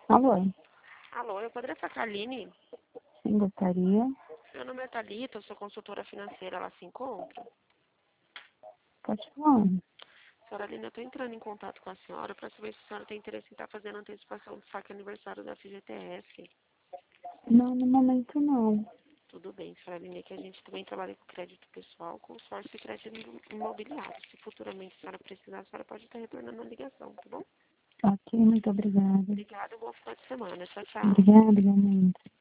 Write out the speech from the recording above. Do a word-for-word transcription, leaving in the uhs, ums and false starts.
Alô? Alô, eu poderia falar com a Aline? Sim, gostaria. Meu nome é Thalita, eu sou consultora financeira, ela se encontra? Pode falar. Senhora Aline, eu estou entrando em contato com a senhora para saber se a senhora tem interesse em estar fazendo antecipação do saque aniversário da F G T S. Não, no momento não. Tudo bem, senhora Aline, é que a gente também trabalha com crédito pessoal, consórcio e crédito imobiliário. Se futuramente a senhora precisar, a senhora pode estar retornando a ligação, tá bom? Ok, muito obrigada. Obrigada, bom final de semana. Tchau, tchau. Obrigada, igualmente.